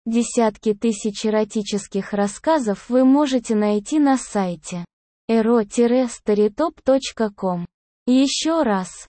Десятки тысяч эротических рассказов вы можете найти на сайте ero-storytop.com. Еще раз,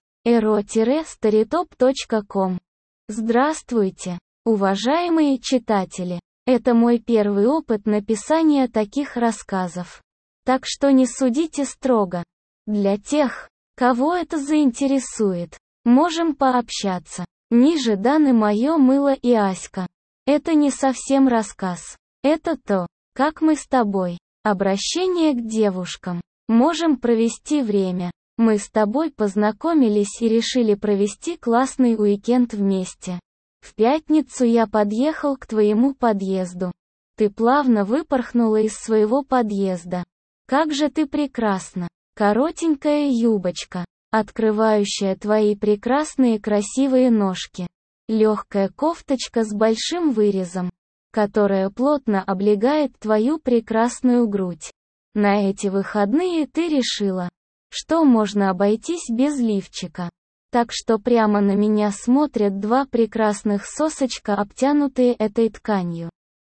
ero-storytop.com. Здравствуйте, уважаемые читатели. Это мой первый опыт написания таких рассказов. Так что не судите строго. Для тех, кого это заинтересует, можем пообщаться. Ниже даны мое мыло и Аська. Это не совсем рассказ. Это то, как мы с тобой. Обращение к девушкам. Можем провести время. Мы с тобой познакомились и решили провести классный уикенд вместе. В пятницу я подъехал к твоему подъезду. Ты плавно выпорхнула из своего подъезда. Как же ты прекрасна. Коротенькая юбочка, открывающая твои прекрасные красивые ножки. Легкая кофточка с большим вырезом, которая плотно облегает твою прекрасную грудь. На эти выходные ты решила, что можно обойтись без лифчика. Так что прямо на меня смотрят два прекрасных сосочка, обтянутые этой тканью.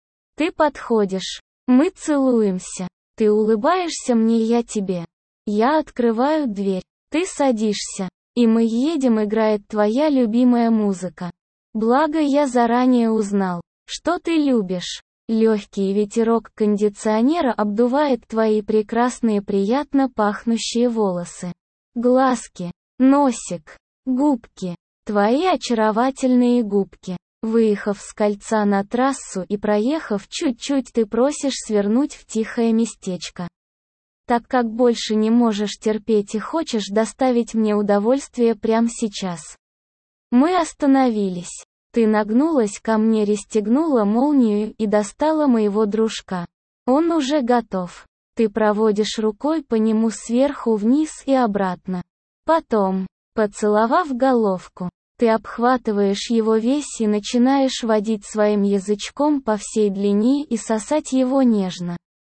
Ты подходишь, мы целуемся, ты улыбаешься мне, я тебе. Я открываю дверь, ты садишься, и мы едем, играет твоя любимая музыка. Благо я заранее узнал, что ты любишь. Легкий ветерок кондиционера обдувает твои прекрасные приятно пахнущие волосы. Глазки, носик, губки, твои очаровательные губки. Выехав с кольца на трассу и проехав чуть-чуть, ты просишь свернуть в тихое местечко. Так как больше не можешь терпеть и хочешь доставить мне удовольствие прямо сейчас. Мы остановились. Ты нагнулась ко мне, расстегнула молнию и достала моего дружка. Он уже готов. Ты проводишь рукой по нему сверху вниз и обратно. Потом, поцеловав головку, ты обхватываешь его весь и начинаешь водить своим язычком по всей длине и сосать его нежно.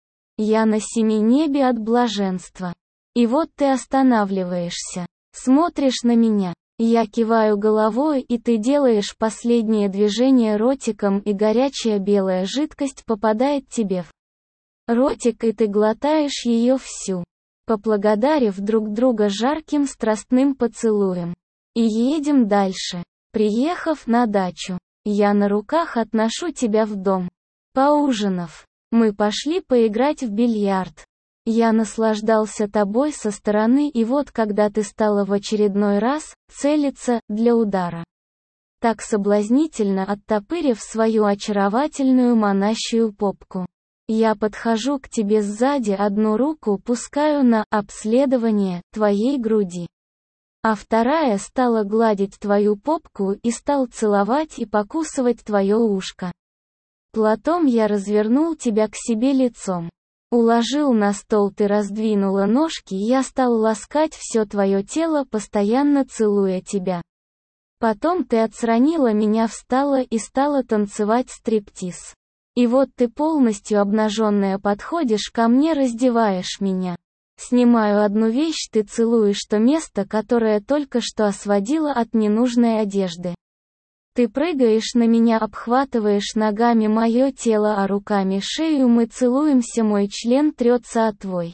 Я на семи небе от блаженства. И вот ты останавливаешься, смотришь на меня. Я киваю головой, и ты делаешь последнее движение ротиком, и горячая белая жидкость попадает тебе в ротик, и ты глотаешь ее всю, поблагодарив друг друга жарким страстным поцелуем. И едем дальше. Приехав на дачу, я на руках отношу тебя в дом. Поужинав, мы пошли поиграть в бильярд. Я наслаждался тобой со стороны, и вот когда ты стала в очередной раз целиться для удара. Так соблазнительно оттопырив свою очаровательную монащью попку. Я подхожу к тебе сзади, одну руку пускаю на обследование твоей груди. А вторая стала гладить твою попку и стал целовать и покусывать твое ушко. Потом я развернул тебя к себе лицом. Уложил на стол, ты раздвинула ножки, и я стал ласкать все твое тело, постоянно целуя тебя. Потом ты отстранила меня, встала и стала танцевать стриптиз. И вот ты полностью обнаженная подходишь ко мне, раздеваешь меня. Снимаю одну вещь, ты целуешь то место, которое только что освободила от ненужной одежды. Ты прыгаешь на меня, обхватываешь ногами мое тело, а руками шею, мы целуемся, мой член трется о твой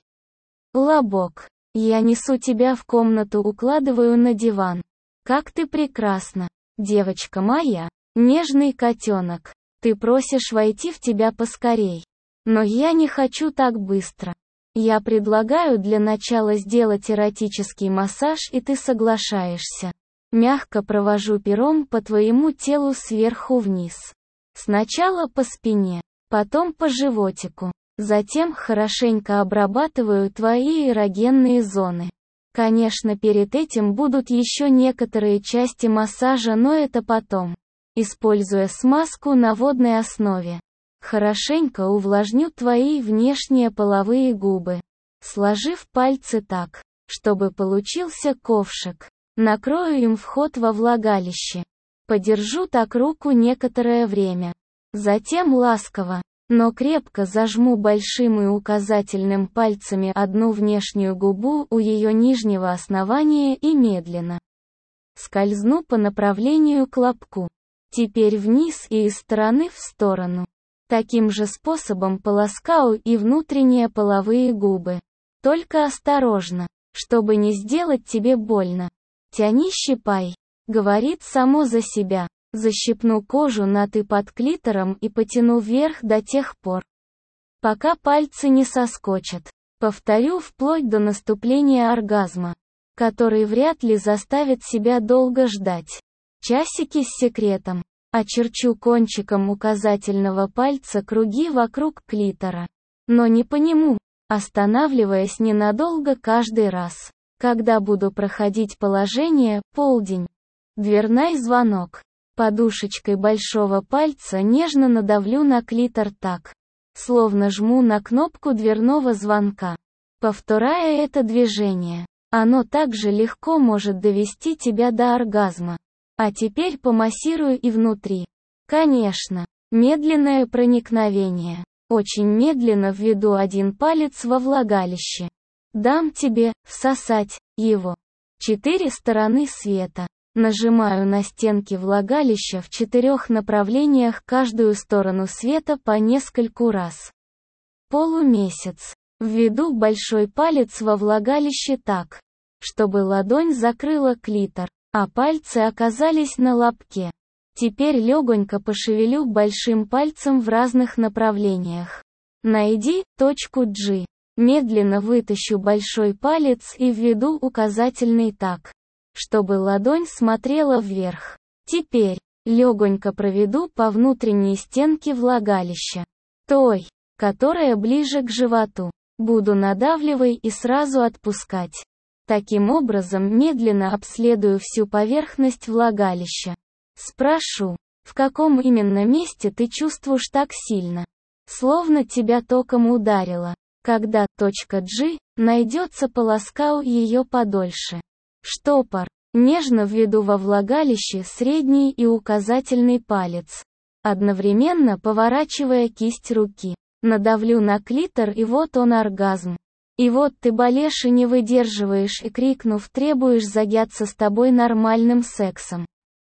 лобок. Я несу тебя в комнату, укладываю на диван. Как ты прекрасна, девочка моя, нежный котенок. Ты просишь войти в тебя поскорей. Но я не хочу так быстро. Я предлагаю для начала сделать эротический массаж, и ты соглашаешься. Мягко провожу пером по твоему телу сверху вниз. Сначала по спине, потом по животику. Затем хорошенько обрабатываю твои эрогенные зоны. Конечно, перед этим будут еще некоторые части массажа, но это потом. Используя смазку на водной основе. Хорошенько увлажню твои внешние половые губы. Сложив пальцы так, чтобы получился ковшик. Накрою им вход во влагалище. Подержу так руку некоторое время. Затем ласково, но крепко зажму большим и указательным пальцами одну внешнюю губу у ее нижнего основания и медленно скользну по направлению к лобку. Теперь вниз и из стороны в сторону. Таким же способом полоскаю и внутренние половые губы. Только осторожно, чтобы не сделать тебе больно. Тяни, щипай. Говорит само за себя. Защипну кожу над и под клитором и потяну вверх до тех пор, пока пальцы не соскочат. Повторю вплоть до наступления оргазма, который вряд ли заставит себя долго ждать. Часики с секретом. Очерчу кончиком указательного пальца круги вокруг клитора. Но не по нему, останавливаясь ненадолго каждый раз, когда буду проходить положение «полдень». Дверной звонок. Подушечкой большого пальца нежно надавлю на клитор так, словно жму на кнопку дверного звонка. Повторяя это движение, оно также легко может довести тебя до оргазма. А теперь помассирую и внутри. Конечно, медленное проникновение. Очень медленно введу один палец во влагалище. Дам тебе всосать его. 4 стороны света. Нажимаю на стенки влагалища в 4 направлениях каждую сторону света по нескольку раз. Полумесяц. Введу большой палец во влагалище так, чтобы ладонь закрыла клитор, а пальцы оказались на лобке. Теперь легонько пошевелю большим пальцем в разных направлениях. Найди точку G. Медленно вытащу большой палец и введу указательный так, чтобы ладонь смотрела вверх. Теперь легонько проведу по внутренней стенке влагалища, той, которая ближе к животу. Буду надавливать и сразу отпускать. Таким образом медленно обследую всю поверхность влагалища. Спрошу, в каком именно месте ты чувствуешь так сильно, словно тебя током ударило. Когда точка G найдется, полоскаю ее подольше. Штопор. Нежно введу во влагалище средний и указательный палец, одновременно поворачивая кисть руки. Надавлю на клитор, и вот он оргазм. И вот ты болешь и не выдерживаешь и, крикнув, требуешь заняться с тобой нормальным сексом.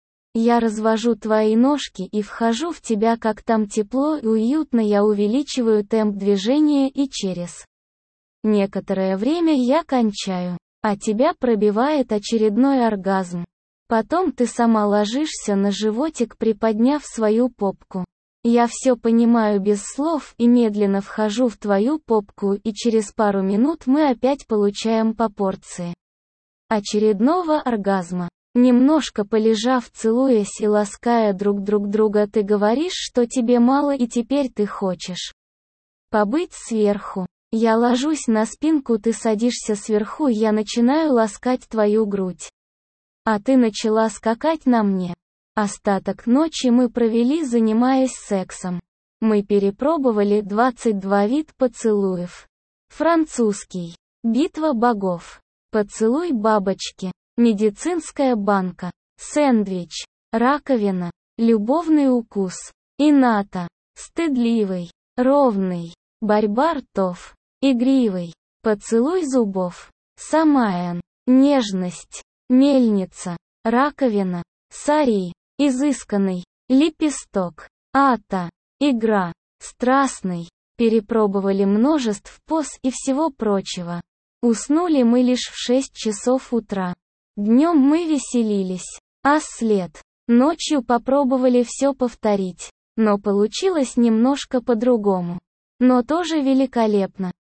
Я развожу твои ножки и вхожу в тебя, как там тепло и уютно. Я увеличиваю темп движения и через некоторое время я кончаю, а тебя пробивает очередной оргазм. Потом ты сама ложишься на животик, приподняв свою попку. Я все понимаю без слов и медленно вхожу в твою попку, и через пару минут мы опять получаем по порции очередного оргазма. Немножко полежав, целуясь и лаская друг друга, ты говоришь, что тебе мало и теперь ты хочешь побыть сверху. Я ложусь на спинку, ты садишься сверху, я начинаю ласкать твою грудь. А ты начала скакать на мне. Остаток ночи мы провели, занимаясь сексом. Мы перепробовали 22 вид поцелуев. Французский. Битва богов. Поцелуй бабочки. Медицинская банка. Сэндвич. Раковина. Любовный укус. Ината. Стыдливый. Ровный. Борьба ртов. Игривый. Поцелуй зубов. Самайен. Нежность. Мельница. Раковина. Сари. Изысканный. Лепесток. Ата. Игра. Страстный. Перепробовали множеств поз и всего прочего. Уснули мы лишь в 6 часов утра. Днем мы веселились. А след. Ночью попробовали все повторить. Но получилось немножко по-другому. Но тоже великолепно.